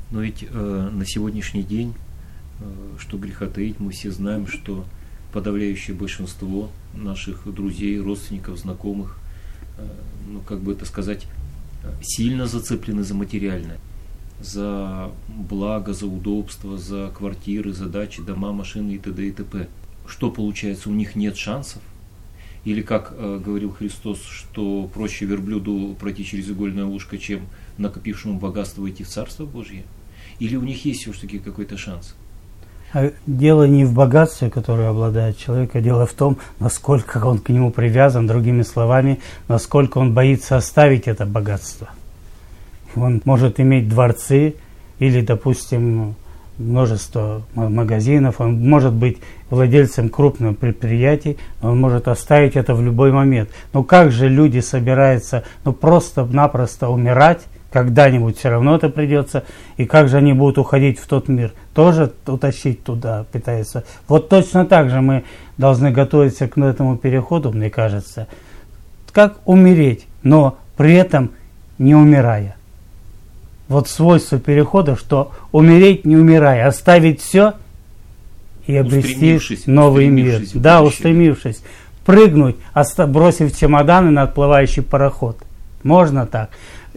Но ведь на сегодняшний день, что греха таить, мы все знаем, что подавляющее большинство наших друзей, родственников, знакомых, ну как бы это сказать, сильно зацеплены за материальное, за благо, за удобство, за квартиры, за дачи, дома, машины и т.д. и т.п. Что получается, у них нет шансов? Или, как говорил Христос, что проще верблюду пройти через игольное ушко, чем накопившему богатство войти в Царство Божье? Или у них есть все-таки какой-то шанс? Дело не в богатстве, которое обладает человек, а дело в том, насколько он к нему привязан, другими словами, насколько он боится оставить это богатство. Он может иметь дворцы или, допустим, множество магазинов, он может быть владельцем крупных предприятий, он может оставить это в любой момент. Но как же люди собираются просто-напросто умирать, когда-нибудь все равно это придется, и как же они будут уходить в тот мир? Тоже утащить туда пытаются. Вот точно так же мы должны готовиться к этому переходу, мне кажется. Как умереть, но при этом не умирая. Вот свойство перехода, что умереть не умирая, оставить все и обрести новый мир. Да, устремившись. Прыгнуть, бросив чемоданы на отплывающий пароход. Можно так?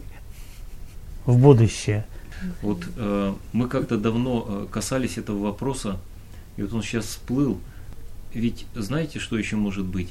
В будущее. Вот мы как-то давно касались этого вопроса, и вот он сейчас всплыл. Ведь знаете, что еще может быть?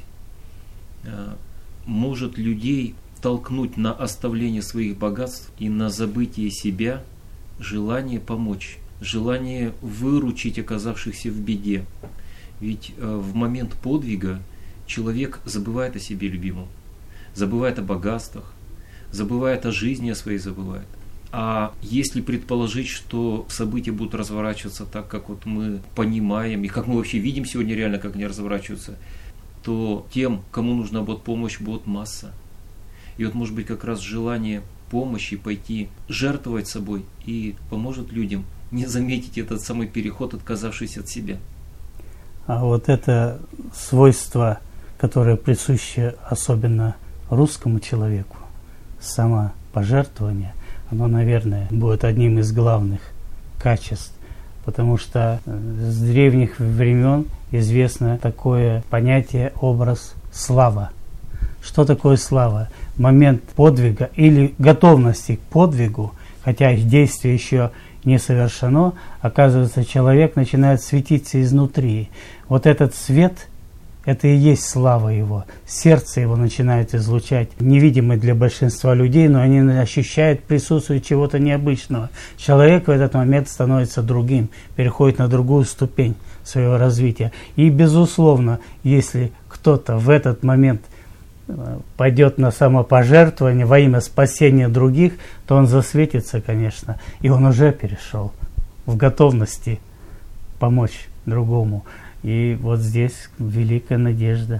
Может людей толкнуть на оставление своих богатств и на забытие себя желание помочь, желание выручить оказавшихся в беде. Ведь в момент подвига человек забывает о себе любимом, забывает о богатствах, забывает о жизни, о своей забывает. А если предположить, что события будут разворачиваться так, как вот мы понимаем, и как мы вообще видим сегодня реально, как они разворачиваются, то тем, кому нужна будет помощь, будет масса. И вот, может быть, как раз желание помощи пойти жертвовать собой и поможет людям не заметить этот самый переход, отказавшись от себя. А вот это свойство, которое присуще особенно русскому человеку, самопожертвование, оно, наверное, будет одним из главных качеств, потому что с древних времен известно такое понятие, образ слава. Что такое слава? Момент подвига или готовности к подвигу, хотя их действие еще не совершено, оказывается, человек начинает светиться изнутри. Вот этот свет, это и есть слава его. Сердце его начинает излучать, невидимый для большинства людей, но они ощущают присутствие чего-то необычного. Человек в этот момент становится другим, переходит на другую ступень своего развития. И, безусловно, если кто-то в этот момент пойдет на самопожертвование во имя спасения других, то он засветится, конечно, и он уже перешел в готовности помочь другому. И вот здесь великая надежда.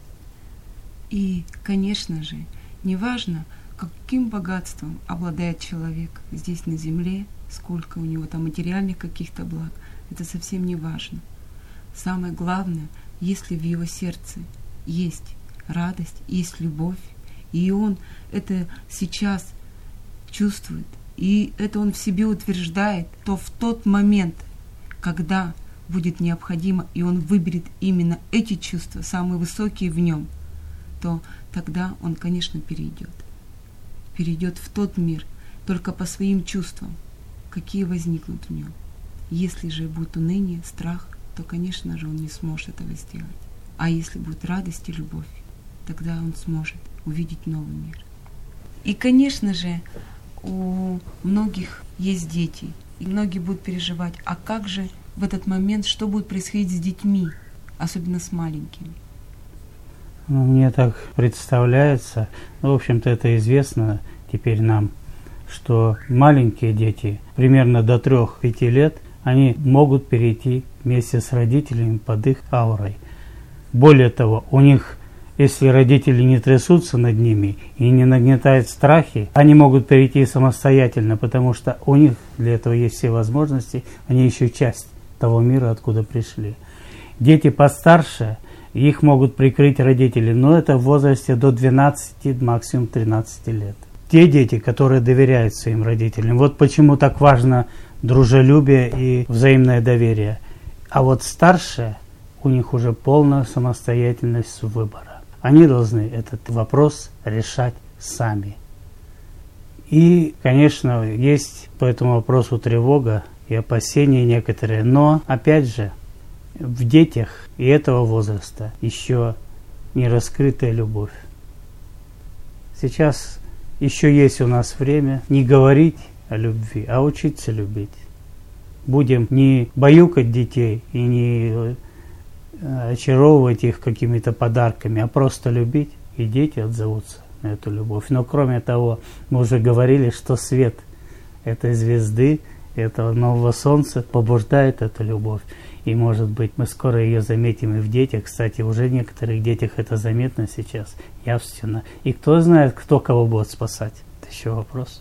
И, конечно же, неважно, каким богатством обладает человек здесь на земле, сколько у него там материальных каких-то благ, это совсем не важно. Самое главное, если в его сердце есть радость, есть любовь, и он это сейчас чувствует, и это он в себе утверждает, то в тот момент, когда будет необходимо, и он выберет именно эти чувства, самые высокие в нем, то тогда он, конечно, перейдет в тот мир, только по своим чувствам, какие возникнут в нем. Если же будет уныние, страх, то, конечно же, он не сможет этого сделать. А если будет радость и любовь, тогда он сможет увидеть новый мир. И, конечно же, у многих есть дети, и многие будут переживать, а как же в этот момент, что будет происходить с детьми, особенно с маленькими? Мне так представляется, в общем-то это известно теперь нам, что маленькие дети, примерно до 3-5 лет, они могут перейти вместе с родителями под их аурой. Более того, у них, если родители не трясутся над ними и не нагнетают страхи, они могут перейти самостоятельно, потому что у них для этого есть все возможности, они еще часть того мира, откуда пришли. Дети постарше, их могут прикрыть родители, но это в возрасте до 12, максимум 13 лет. те дети, которые доверяют своим родителям. Вот почему так важно дружелюбие и взаимное доверие. А вот старшие, у них уже полная самостоятельность выбора. Они должны этот вопрос решать сами. И, конечно, есть по этому вопросу тревога и опасения некоторые, но, опять же, в детях и этого возраста еще не раскрытая любовь. Сейчас еще есть у нас время не говорить о любви, а учиться любить. Будем не баюкать детей и не очаровывать их какими-то подарками, а просто любить, и дети отзовутся на эту любовь. Но кроме того, мы уже говорили, что свет этой звезды, этого нового солнца побуждает эту любовь. И, может быть, мы скоро ее заметим и в детях. Кстати, уже в некоторых детях это заметно сейчас, явственно. И кто знает, кто кого будет спасать? Это еще вопрос.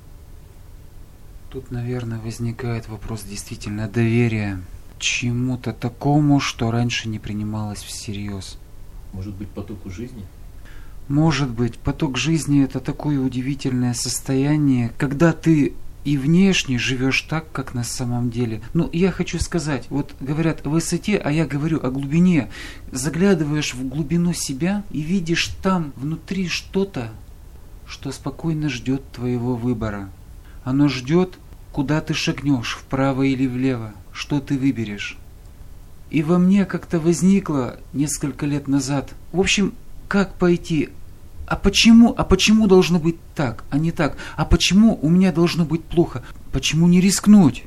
Тут, наверное, возникает вопрос действительно доверия чему-то такому, что раньше не принималось всерьез. Может быть, потоку жизни? Может быть, поток жизни – это такое удивительное состояние, когда ты и внешне живешь так, как на самом деле. Ну, я хочу сказать, вот говорят о высоте, а я говорю о глубине. Заглядываешь в глубину себя и видишь там внутри что-то, что спокойно ждет твоего выбора. Оно ждет, куда ты шагнешь, вправо или влево, что ты выберешь. И во мне как-то возникло несколько лет назад, в общем, как пойти? А почему должно быть так, а не так? А почему у меня должно быть плохо? Почему не рискнуть?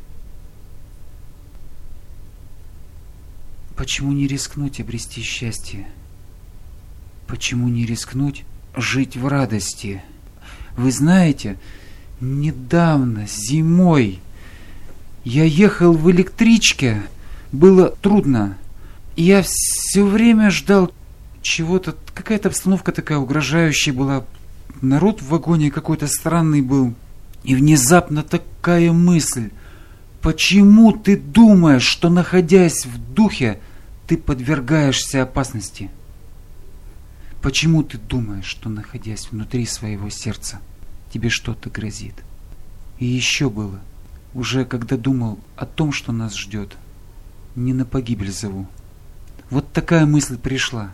Почему не рискнуть обрести счастье? Почему не рискнуть жить в радости? Вы знаете, недавно, зимой, я ехал в электричке, было трудно. Я все время ждал чего-то, какая-то обстановка такая угрожающая была. Народ в вагоне какой-то странный был. И внезапно такая мысль. Почему ты думаешь, что, находясь в духе, ты подвергаешься опасности? Почему ты думаешь, что, находясь внутри своего сердца, тебе что-то грозит? И еще было, уже когда думал о том, что нас ждет, не на погибель зову. Вот такая мысль пришла.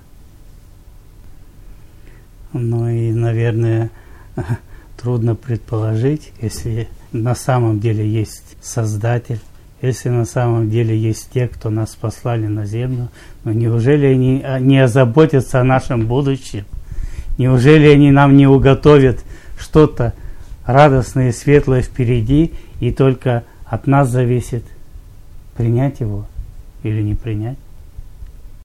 Ну и, наверное, трудно предположить, если на самом деле есть Создатель, если на самом деле есть те, кто нас послали на землю, но неужели они не озаботятся о нашем будущем? Неужели они нам не уготовят что-то радостное и светлое впереди, и только от нас зависит принять его или не принять?